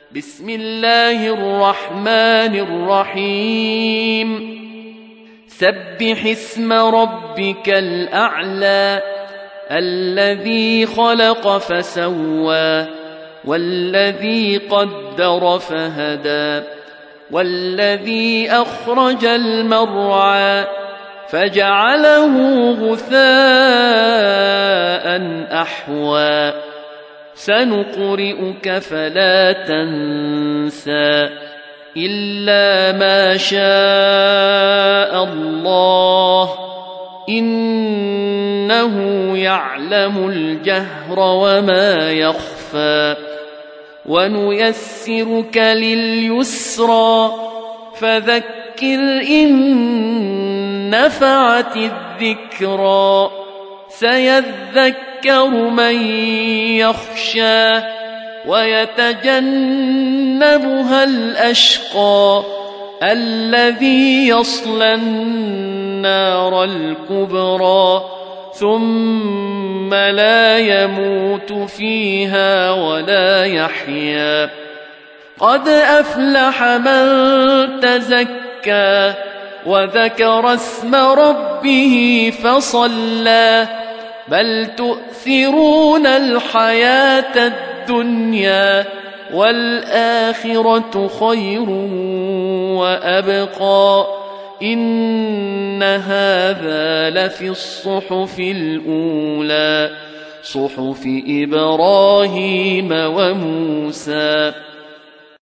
بسم الله الرحمن الرحيم سبح اسم ربك الأعلى الذي خلق فسوى والذي قدر فهدى والذي أخرج المرعى فجعله غثاء أحوى سنقرئك فلا تنسى إلا ما شاء الله إنه يعلم الجهر وما يخفى ونيسرك لليسرى فذكر إن نفعت الذكرى سيذكر من يخشى ويتجنبها الأشقى الذي يصلى النار الكبرى ثم لا يموت فيها ولا يحيا قد أفلح من تزكى وذكر اسم ربه فصلى بل تؤثرون الحياة الدنيا والآخرة خير وأبقى إن هذا لفي الصحف الأولى صحف إبراهيم وموسى